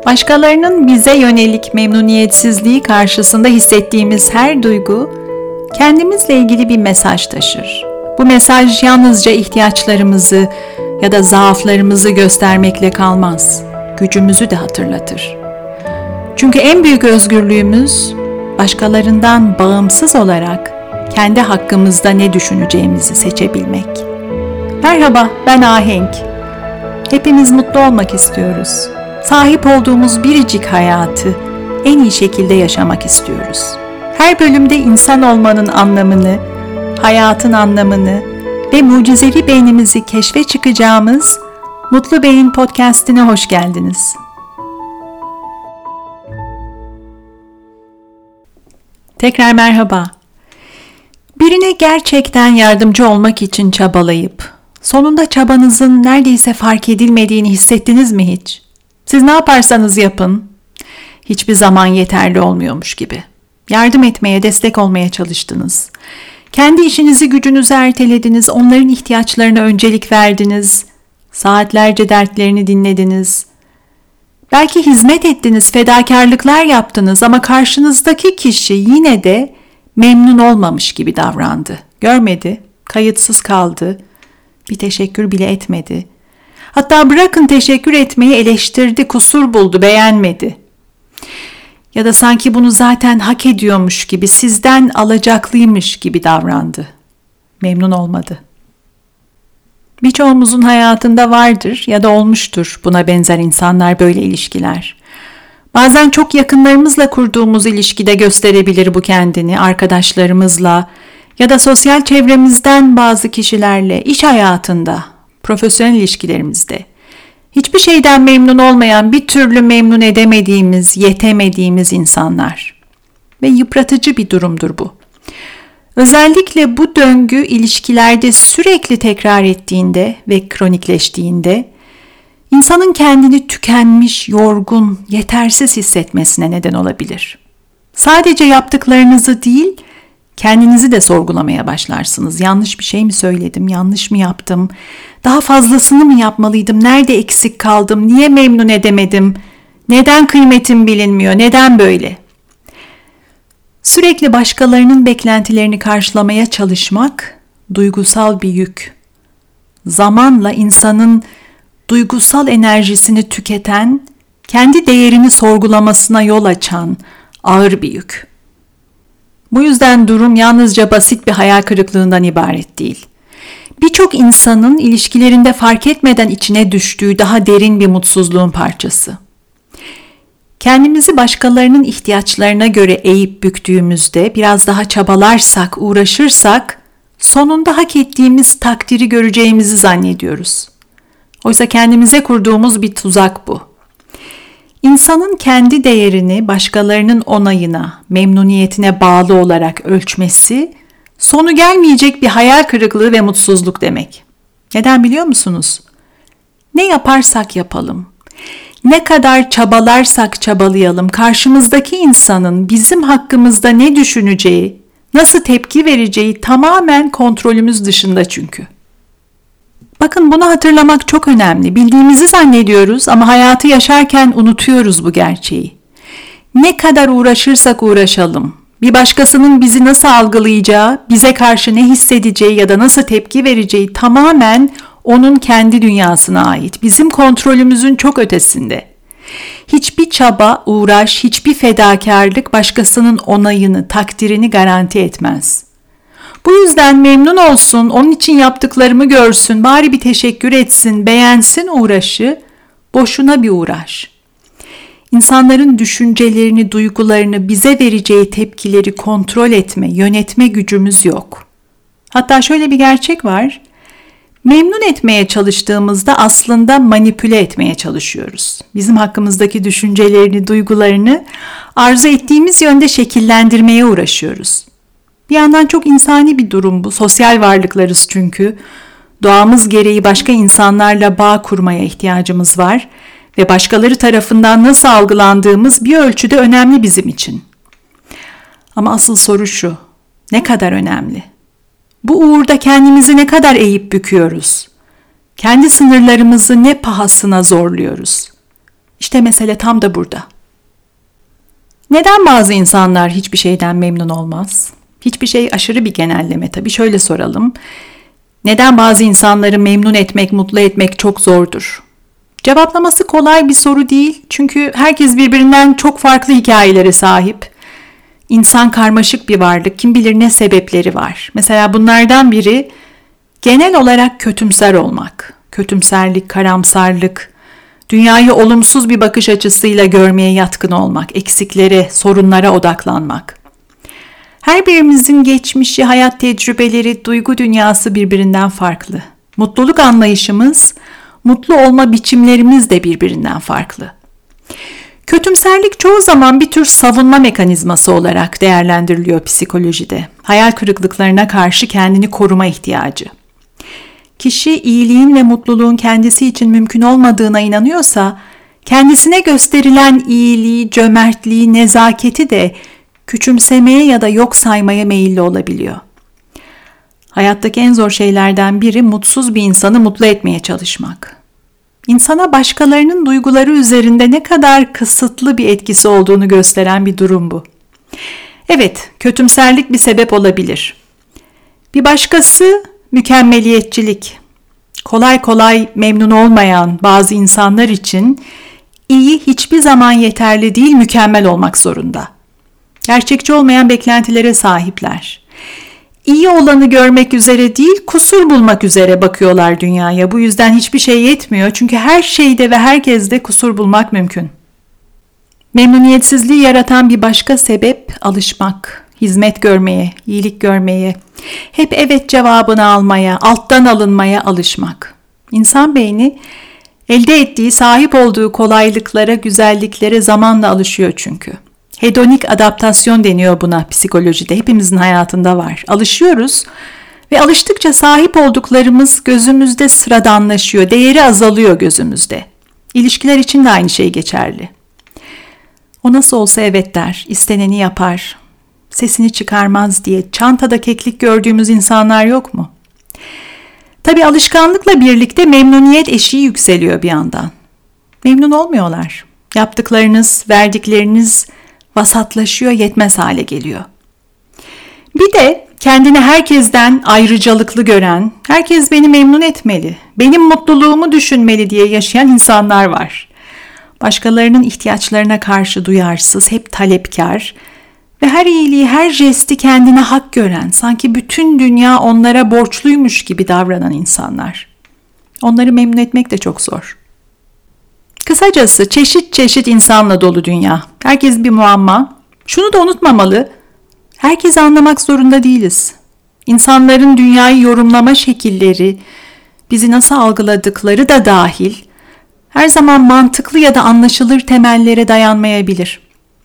Başkalarının bize yönelik memnuniyetsizliği karşısında hissettiğimiz her duygu, kendimizle ilgili bir mesaj taşır. Bu mesaj yalnızca ihtiyaçlarımızı ya da zaaflarımızı göstermekle kalmaz, gücümüzü de hatırlatır. Çünkü en büyük özgürlüğümüz, başkalarından bağımsız olarak kendi hakkımızda ne düşüneceğimizi seçebilmek. Merhaba, ben Ahenk. Hepimiz mutlu olmak istiyoruz. Sahip olduğumuz biricik hayatı en iyi şekilde yaşamak istiyoruz. Her bölümde insan olmanın anlamını, hayatın anlamını ve mucizevi beynimizi keşfe çıkacağımız Mutlu Beyin Podcast'ine hoş geldiniz. Tekrar merhaba. Birine gerçekten yardımcı olmak için çabalayıp, sonunda çabanızın neredeyse fark edilmediğini hissettiniz mi hiç? Siz ne yaparsanız yapın, hiçbir zaman yeterli olmuyormuş gibi. Yardım etmeye, destek olmaya çalıştınız. Kendi işinizi, gücünüzü ertelediniz, onların ihtiyaçlarına öncelik verdiniz, saatlerce dertlerini dinlediniz. Belki hizmet ettiniz, fedakarlıklar yaptınız ama karşınızdaki kişi yine de memnun olmamış gibi davrandı. Görmedi, kayıtsız kaldı, bir teşekkür bile etmedi. Hatta bırakın teşekkür etmeyi eleştirdi, kusur buldu, beğenmedi. Ya da sanki bunu zaten hak ediyormuş gibi, sizden alacaklıymış gibi davrandı. Memnun olmadı. Birçoğumuzun hayatında vardır ya da olmuştur buna benzer insanlar, böyle ilişkiler. Bazen çok yakınlarımızla kurduğumuz ilişkide gösterebilir bu kendini, arkadaşlarımızla ya da sosyal çevremizden bazı kişilerle, iş hayatında, profesyonel ilişkilerimizde. Hiçbir şeyden memnun olmayan, bir türlü memnun edemediğimiz, yetemediğimiz insanlar. Ve yıpratıcı bir durumdur bu. Özellikle bu döngü ilişkilerde sürekli tekrar ettiğinde ve kronikleştiğinde, insanın kendini tükenmiş, yorgun, yetersiz hissetmesine neden olabilir. Sadece yaptıklarınızı değil, kendinizi de sorgulamaya başlarsınız. Yanlış bir şey mi söyledim, yanlış mı yaptım, daha fazlasını mı yapmalıydım, nerede eksik kaldım, niye memnun edemedim, neden kıymetim bilinmiyor, neden böyle? Sürekli başkalarının beklentilerini karşılamaya çalışmak duygusal bir yük. Zamanla insanın duygusal enerjisini tüketen, kendi değerini sorgulamasına yol açan ağır bir yük. Bu yüzden durum yalnızca basit bir hayal kırıklığından ibaret değil. Birçok insanın ilişkilerinde fark etmeden içine düştüğü daha derin bir mutsuzluğun parçası. Kendimizi başkalarının ihtiyaçlarına göre eğip büktüğümüzde, biraz daha çabalarsak, uğraşırsak, sonunda hak ettiğimiz takdiri göreceğimizi zannediyoruz. Oysa kendimize kurduğumuz bir tuzak bu. İnsanın kendi değerini başkalarının onayına, memnuniyetine bağlı olarak ölçmesi, sonu gelmeyecek bir hayal kırıklığı ve mutsuzluk demek. Neden biliyor musunuz? Ne yaparsak yapalım, ne kadar çabalarsak çabalayalım, karşımızdaki insanın bizim hakkımızda ne düşüneceği, nasıl tepki vereceği tamamen kontrolümüz dışında çünkü. Bakın, bunu hatırlamak çok önemli. Bildiğimizi zannediyoruz ama hayatı yaşarken unutuyoruz bu gerçeği. Ne kadar uğraşırsak uğraşalım, bir başkasının bizi nasıl algılayacağı, bize karşı ne hissedeceği ya da nasıl tepki vereceği tamamen onun kendi dünyasına ait. Bizim kontrolümüzün çok ötesinde. Hiçbir çaba, uğraş, hiçbir fedakarlık başkasının onayını, takdirini garanti etmez. Bu yüzden memnun olsun, onun için yaptıklarımı görsün, bari bir teşekkür etsin, beğensin uğraşı, boşuna bir uğraş. İnsanların düşüncelerini, duygularını, bize vereceği tepkileri kontrol etme, yönetme gücümüz yok. Hatta şöyle bir gerçek var, memnun etmeye çalıştığımızda aslında manipüle etmeye çalışıyoruz. Bizim hakkımızdaki düşüncelerini, duygularını arzu ettiğimiz yönde şekillendirmeye uğraşıyoruz. Bir yandan çok insani bir durum bu. Sosyal varlıklarız çünkü. Doğamız gereği başka insanlarla bağ kurmaya ihtiyacımız var ve başkaları tarafından nasıl algılandığımız bir ölçüde önemli bizim için. Ama asıl soru şu: ne kadar önemli? Bu uğurda kendimizi ne kadar eğip büküyoruz? Kendi sınırlarımızı ne pahasına zorluyoruz? İşte mesele tam da burada. Neden bazı insanlar hiçbir şeyden memnun olmaz? Hiçbir şey aşırı bir genelleme tabii. Şöyle soralım. Neden bazı insanları memnun etmek, mutlu etmek çok zordur? Cevaplaması kolay bir soru değil. Çünkü herkes birbirinden çok farklı hikayelere sahip. İnsan karmaşık bir varlık. Kim bilir ne sebepleri var. Mesela bunlardan biri genel olarak kötümser olmak. Kötümserlik, karamsarlık, dünyayı olumsuz bir bakış açısıyla görmeye yatkın olmak, eksiklere, sorunlara odaklanmak. Her birimizin geçmişi, hayat tecrübeleri, duygu dünyası birbirinden farklı. Mutluluk anlayışımız, mutlu olma biçimlerimiz de birbirinden farklı. Kötümserlik çoğu zaman bir tür savunma mekanizması olarak değerlendiriliyor psikolojide. Hayal kırıklıklarına karşı kendini koruma ihtiyacı. Kişi iyiliğin ve mutluluğun kendisi için mümkün olmadığına inanıyorsa, kendisine gösterilen iyiliği, cömertliği, nezaketi de küçümsemeye ya da yok saymaya meyilli olabiliyor. Hayattaki en zor şeylerden biri mutsuz bir insanı mutlu etmeye çalışmak. İnsana başkalarının duyguları üzerinde ne kadar kısıtlı bir etkisi olduğunu gösteren bir durum bu. Evet, kötümserlik bir sebep olabilir. Bir başkası mükemmeliyetçilik. Kolay kolay memnun olmayan bazı insanlar için iyi hiçbir zaman yeterli değil, mükemmel olmak zorunda. Gerçekçi olmayan beklentilere sahipler. İyi olanı görmek üzere değil, kusur bulmak üzere bakıyorlar dünyaya. Bu yüzden hiçbir şey yetmiyor. Çünkü her şeyde ve herkeste kusur bulmak mümkün. Memnuniyetsizliği yaratan bir başka sebep alışmak, hizmet görmeye, iyilik görmeye, hep evet cevabını almaya, alttan alınmaya alışmak. İnsan beyni elde ettiği, sahip olduğu kolaylıklara, güzelliklere zamanla alışıyor çünkü. Hedonik adaptasyon deniyor buna psikolojide. Hepimizin hayatında var. Alışıyoruz ve alıştıkça sahip olduklarımız gözümüzde sıradanlaşıyor. Değeri azalıyor gözümüzde. İlişkiler için de aynı şey geçerli. O nasıl olsa evet der, isteneni yapar, sesini çıkarmaz diye çantada keklik gördüğümüz insanlar yok mu? Tabii alışkanlıkla birlikte memnuniyet eşiği yükseliyor bir yandan. Memnun olmuyorlar. Yaptıklarınız, verdikleriniz vasatlaşıyor, yetmez hale geliyor. Bir de kendini herkesten ayrıcalıklı gören, herkes beni memnun etmeli, benim mutluluğumu düşünmeli diye yaşayan insanlar var. Başkalarının ihtiyaçlarına karşı duyarsız, hep talepkar ve her iyiliği, her jesti kendine hak gören, sanki bütün dünya onlara borçluymuş gibi davranan insanlar. Onları memnun etmek de çok zor. Kısacası çeşit çeşit insanla dolu dünya. Herkes bir muamma. Şunu da unutmamalı, herkesi anlamak zorunda değiliz. İnsanların dünyayı yorumlama şekilleri, bizi nasıl algıladıkları da dahil, her zaman mantıklı ya da anlaşılır temellere dayanmayabilir.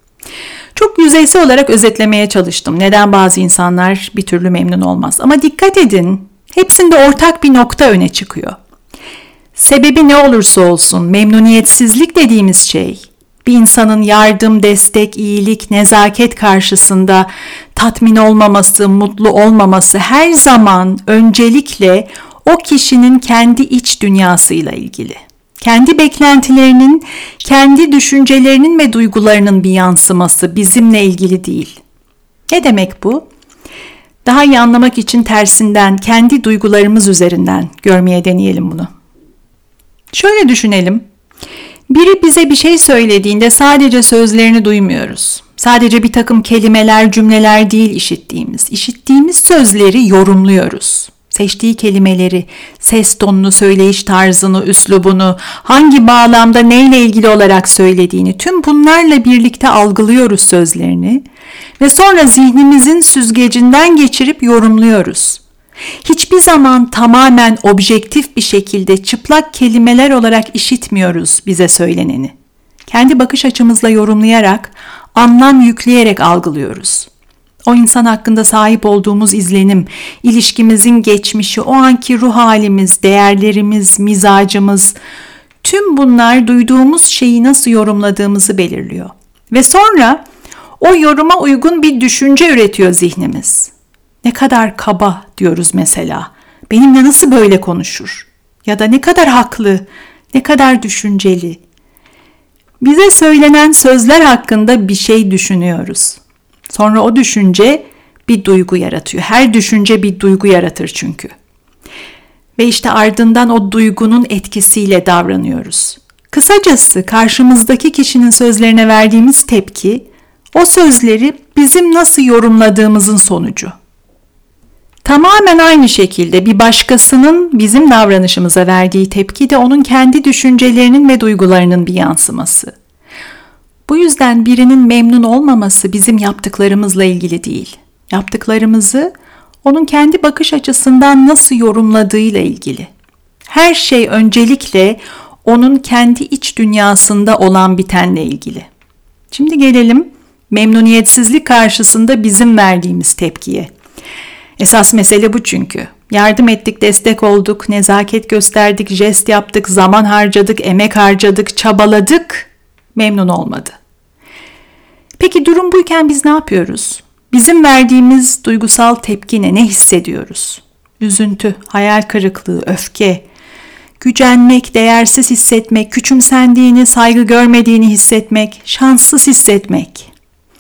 Çok yüzeysel olarak özetlemeye çalıştım. Neden bazı insanlar bir türlü memnun olmaz? Ama dikkat edin, hepsinde ortak bir nokta öne çıkıyor. Sebebi ne olursa olsun memnuniyetsizlik dediğimiz şey, bir insanın yardım, destek, iyilik, nezaket karşısında tatmin olmaması, mutlu olmaması her zaman öncelikle o kişinin kendi iç dünyasıyla ilgili. Kendi beklentilerinin, kendi düşüncelerinin ve duygularının bir yansıması, bizimle ilgili değil. Ne demek bu? Daha iyi anlamak için tersinden, kendi duygularımız üzerinden görmeye deneyelim bunu. Şöyle düşünelim. Biri bize bir şey söylediğinde sadece sözlerini duymuyoruz. Sadece bir takım kelimeler, cümleler değil işittiğimiz. İşittiğimiz sözleri yorumluyoruz. Seçtiği kelimeleri, ses tonunu, söyleyiş tarzını, üslubunu, hangi bağlamda neyle ilgili olarak söylediğini, tüm bunlarla birlikte algılıyoruz sözlerini ve sonra zihnimizin süzgecinden geçirip yorumluyoruz. Hiçbir zaman tamamen objektif bir şekilde çıplak kelimeler olarak işitmiyoruz bize söyleneni. Kendi bakış açımızla yorumlayarak, anlam yükleyerek algılıyoruz. O insan hakkında sahip olduğumuz izlenim, ilişkimizin geçmişi, o anki ruh halimiz, değerlerimiz, mizacımız, tüm bunlar duyduğumuz şeyi nasıl yorumladığımızı belirliyor. Ve sonra o yoruma uygun bir düşünce üretiyor zihnimiz. Ne kadar kaba diyoruz mesela. Benimle nasıl böyle konuşur? Ya da ne kadar haklı, ne kadar düşünceli. Bize söylenen sözler hakkında bir şey düşünüyoruz. Sonra o düşünce bir duygu yaratıyor. Her düşünce bir duygu yaratır çünkü. Ve işte ardından o duygunun etkisiyle davranıyoruz. Kısacası karşımızdaki kişinin sözlerine verdiğimiz tepki, o sözleri bizim nasıl yorumladığımızın sonucu. Tamamen aynı şekilde bir başkasının bizim davranışımıza verdiği tepki de onun kendi düşüncelerinin ve duygularının bir yansıması. Bu yüzden birinin memnun olmaması bizim yaptıklarımızla ilgili değil. Yaptıklarımızı onun kendi bakış açısından nasıl yorumladığıyla ilgili. Her şey öncelikle onun kendi iç dünyasında olan bitenle ilgili. Şimdi gelelim memnuniyetsizlik karşısında bizim verdiğimiz tepkiye. Esas mesele bu çünkü. Yardım ettik, destek olduk, nezaket gösterdik, jest yaptık, zaman harcadık, emek harcadık, çabaladık, memnun olmadı. Peki durum buyken biz ne yapıyoruz? Bizim verdiğimiz duygusal tepki ne hissediyoruz? Üzüntü, hayal kırıklığı, öfke, gücenmek, değersiz hissetmek, küçümsendiğini, saygı görmediğini hissetmek, şanssız hissetmek.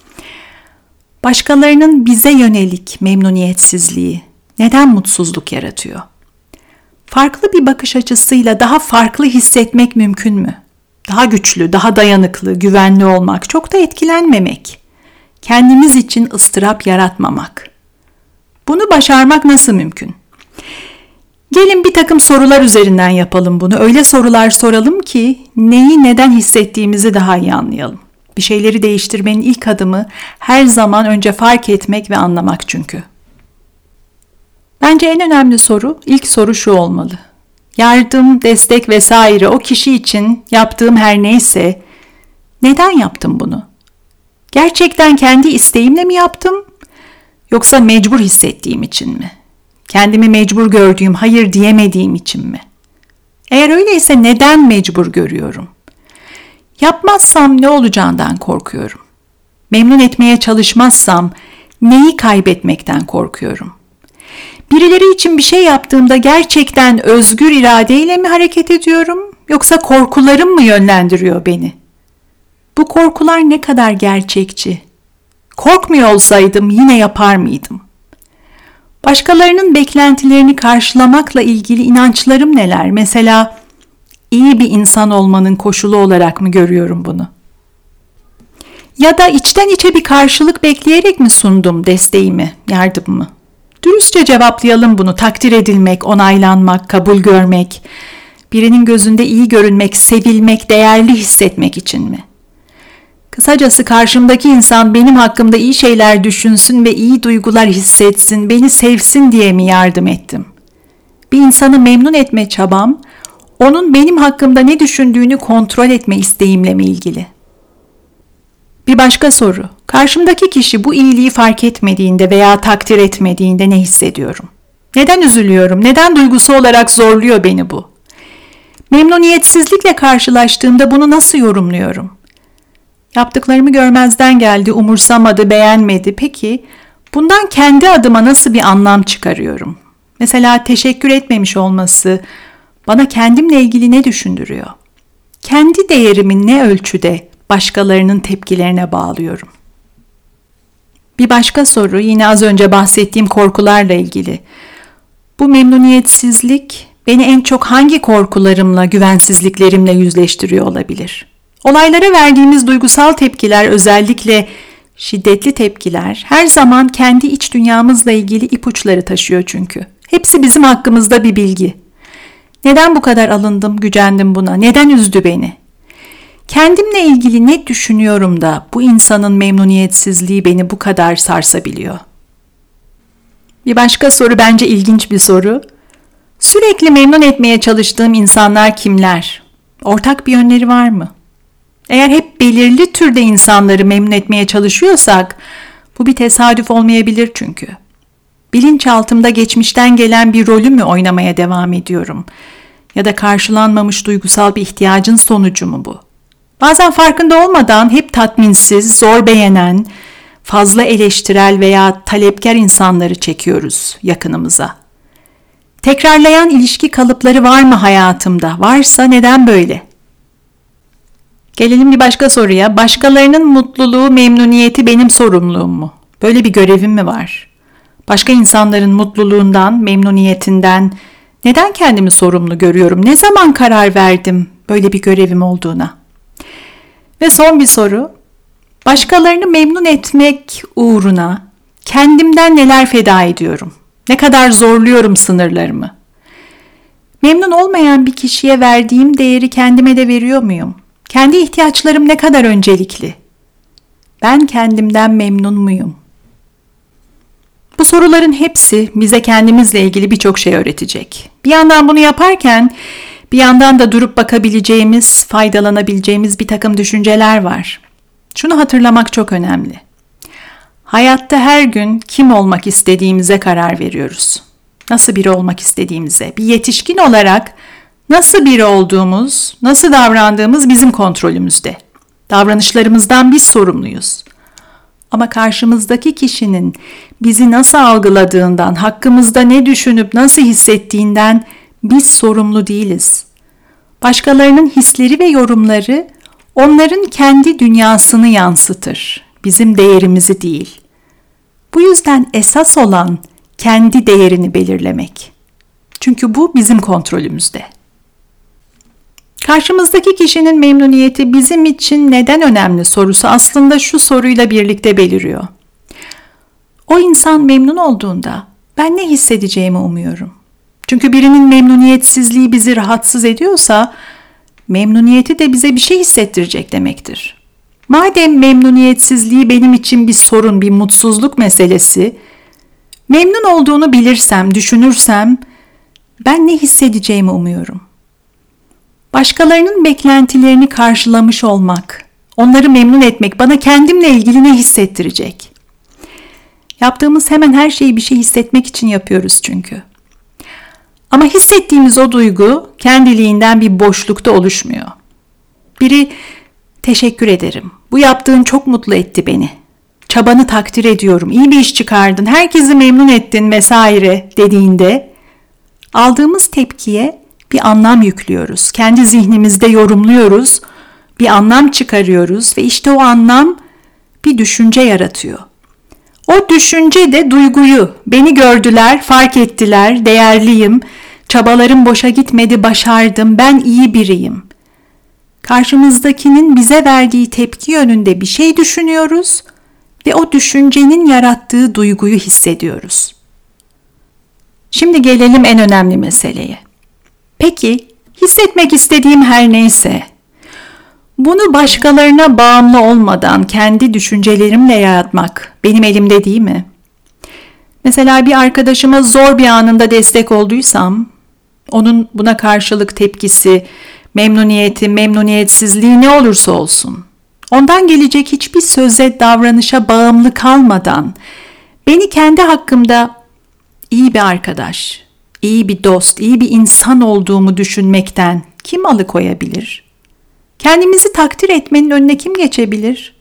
Başkalarının bize yönelik memnuniyetsizliği neden mutsuzluk yaratıyor? Farklı bir bakış açısıyla daha farklı hissetmek mümkün mü? Daha güçlü, daha dayanıklı, güvenli olmak, çok da etkilenmemek. Kendimiz için ıstırap yaratmamak. Bunu başarmak nasıl mümkün? Gelin bir takım sorular üzerinden yapalım bunu. Öyle sorular soralım ki neyi neden hissettiğimizi daha iyi anlayalım. Bir şeyleri değiştirmenin ilk adımı her zaman önce fark etmek ve anlamak çünkü. Bence en önemli soru, ilk soru şu olmalı. Yardım, destek vesaire o kişi için yaptığım her neyse, neden yaptım bunu? Gerçekten kendi isteğimle mi yaptım? Yoksa mecbur hissettiğim için mi? Kendimi mecbur gördüğüm, hayır diyemediğim için mi? Eğer öyleyse neden mecbur görüyorum? Yapmazsam ne olacağından korkuyorum. Memnun etmeye çalışmazsam neyi kaybetmekten korkuyorum? Birileri için bir şey yaptığımda gerçekten özgür iradeyle mi hareket ediyorum, yoksa korkularım mı yönlendiriyor beni? Bu korkular ne kadar gerçekçi? Korkmuyor olsaydım yine yapar mıydım? Başkalarının beklentilerini karşılamakla ilgili inançlarım neler? Mesela iyi bir insan olmanın koşulu olarak mı görüyorum bunu? Ya da içten içe bir karşılık bekleyerek mi sundum desteğimi, yardımımı? Dürüstçe cevaplayalım bunu. Takdir edilmek, onaylanmak, kabul görmek, birinin gözünde iyi görünmek, sevilmek, değerli hissetmek için mi? Kısacası karşımdaki insan benim hakkımda iyi şeyler düşünsün ve iyi duygular hissetsin, beni sevsin diye mi yardım ettim? Bir insanı memnun etme çabam, onun benim hakkımda ne düşündüğünü kontrol etme isteğimle mi ilgili? Bir başka soru. Karşımdaki kişi bu iyiliği fark etmediğinde veya takdir etmediğinde ne hissediyorum? Neden üzülüyorum? Neden duygusu olarak zorluyor beni bu? Memnuniyetsizlikle karşılaştığımda bunu nasıl yorumluyorum? Yaptıklarımı görmezden geldi, umursamadı, beğenmedi. Peki bundan kendi adıma nasıl bir anlam çıkarıyorum? Mesela teşekkür etmemiş olması bana kendimle ilgili ne düşündürüyor? Kendi değerimi ne ölçüde başkalarının tepkilerine bağlıyorum? Bir başka soru yine az önce bahsettiğim korkularla ilgili. Bu memnuniyetsizlik beni en çok hangi korkularımla, güvensizliklerimle yüzleştiriyor olabilir? Olaylara verdiğimiz duygusal tepkiler, özellikle şiddetli tepkiler, her zaman kendi iç dünyamızla ilgili ipuçları taşıyor çünkü. Hepsi bizim hakkımızda bir bilgi. Neden bu kadar alındım, gücendim buna? Neden üzdü beni? Kendimle ilgili ne düşünüyorum da bu insanın memnuniyetsizliği beni bu kadar sarsabiliyor? Bir başka soru bence ilginç bir soru. Sürekli memnun etmeye çalıştığım insanlar kimler? Ortak bir yönleri var mı? Eğer hep belirli türde insanları memnun etmeye çalışıyorsak, bu bir tesadüf olmayabilir çünkü. Bilinçaltımda geçmişten gelen bir rolü mü oynamaya devam ediyorum? Ya da karşılanmamış duygusal bir ihtiyacın sonucu mu bu? Bazen farkında olmadan hep tatminsiz, zor beğenen, fazla eleştirel veya talepkar insanları çekiyoruz yakınımıza. Tekrarlayan ilişki kalıpları var mı hayatımda? Varsa neden böyle? Gelelim bir başka soruya. Başkalarının mutluluğu, memnuniyeti benim sorumluluğum mu? Böyle bir görevim mi var? Başka insanların mutluluğundan, memnuniyetinden neden kendimi sorumlu görüyorum? Ne zaman karar verdim böyle bir görevim olduğuna? Ve son bir soru. Başkalarını memnun etmek uğruna kendimden neler feda ediyorum? Ne kadar zorluyorum sınırlarımı? Memnun olmayan bir kişiye verdiğim değeri kendime de veriyor muyum? Kendi ihtiyaçlarım ne kadar öncelikli? Ben kendimden memnun muyum? Bu soruların hepsi bize kendimizle ilgili birçok şey öğretecek. Bir yandan bunu yaparken bir yandan da durup bakabileceğimiz, faydalanabileceğimiz bir takım düşünceler var. Şunu hatırlamak çok önemli. Hayatta her gün kim olmak istediğimize karar veriyoruz. Nasıl biri olmak istediğimize, bir yetişkin olarak nasıl biri olduğumuz, nasıl davrandığımız bizim kontrolümüzde. Davranışlarımızdan biz sorumluyuz. Ama karşımızdaki kişinin bizi nasıl algıladığından, hakkımızda ne düşünüp nasıl hissettiğinden biz sorumlu değiliz. Başkalarının hisleri ve yorumları onların kendi dünyasını yansıtır, bizim değerimizi değil. Bu yüzden esas olan kendi değerini belirlemek. Çünkü bu bizim kontrolümüzde. Karşımızdaki kişinin memnuniyeti bizim için neden önemli sorusu aslında şu soruyla birlikte beliriyor. O insan memnun olduğunda ben ne hissedeceğimi umuyorum. Çünkü birinin memnuniyetsizliği bizi rahatsız ediyorsa memnuniyeti de bize bir şey hissettirecek demektir. Madem memnuniyetsizliği benim için bir sorun, bir mutsuzluk meselesi, memnun olduğunu bilirsem, düşünürsem ben ne hissedeceğimi umuyorum. Başkalarının beklentilerini karşılamış olmak, onları memnun etmek bana kendimle ilgili ne hissettirecek? Yaptığımız hemen her şeyi bir şey hissetmek için yapıyoruz çünkü. Ama hissettiğimiz o duygu kendiliğinden bir boşlukta oluşmuyor. Biri teşekkür ederim, bu yaptığın çok mutlu etti beni. Çabanı takdir ediyorum, iyi bir iş çıkardın, herkesi memnun ettin vesaire dediğinde aldığımız tepkiye bir anlam yüklüyoruz. Kendi zihnimizde yorumluyoruz, bir anlam çıkarıyoruz ve işte o anlam bir düşünce yaratıyor. O düşünce de duyguyu, beni gördüler, fark ettiler, değerliyim, çabalarım boşa gitmedi, başardım, ben iyi biriyim. Karşımızdakinin bize verdiği tepki yönünde bir şey düşünüyoruz ve o düşüncenin yarattığı duyguyu hissediyoruz. Şimdi gelelim en önemli meseleye. Peki, hissetmek istediğim her neyse, bunu başkalarına bağımlı olmadan kendi düşüncelerimle yaratmak benim elimde değil mi? Mesela bir arkadaşıma zor bir anında destek olduysam, onun buna karşılık tepkisi, memnuniyeti, memnuniyetsizliği ne olursa olsun, ondan gelecek hiçbir söze, davranışa bağımlı kalmadan, beni kendi hakkımda iyi bir arkadaş, iyi bir dost, iyi bir insan olduğumu düşünmekten kim alıkoyabilir? Kendimizi takdir etmenin önüne kim geçebilir?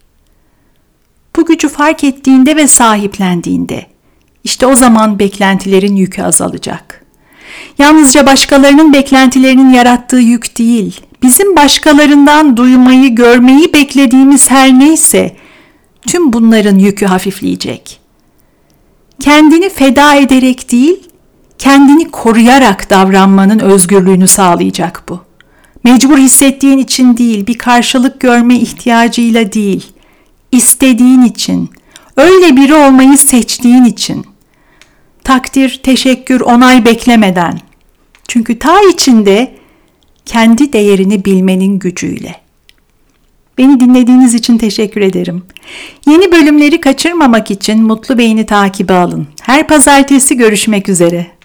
Bu gücü fark ettiğinde ve sahiplendiğinde, işte o zaman beklentilerin yükü azalacak. Yalnızca başkalarının beklentilerinin yarattığı yük değil, bizim başkalarından duymayı, görmeyi beklediğimiz her neyse, tüm bunların yükü hafifleyecek. Kendini feda ederek değil, kendini koruyarak davranmanın özgürlüğünü sağlayacak bu. Mecbur hissettiğin için değil, bir karşılık görme ihtiyacıyla değil, istediğin için, öyle biri olmayı seçtiğin için. Takdir, teşekkür, onay beklemeden. Çünkü ta içinde kendi değerini bilmenin gücüyle. Beni dinlediğiniz için teşekkür ederim. Yeni bölümleri kaçırmamak için Mutlu Beyni takibe alın. Her pazartesi görüşmek üzere.